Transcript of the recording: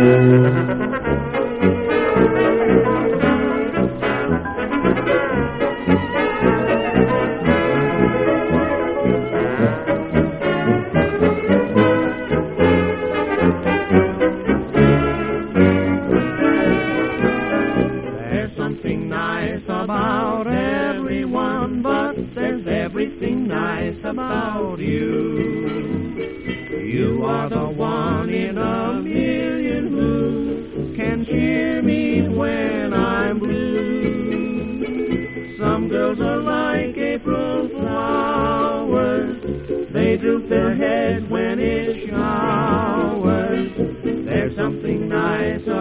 There's something nice about everyone, but there's everything nice about you. You are the one in a million who can cheer me when I'm blue. Some girls are like April flowers, they droop their heads when it showers. There's something nice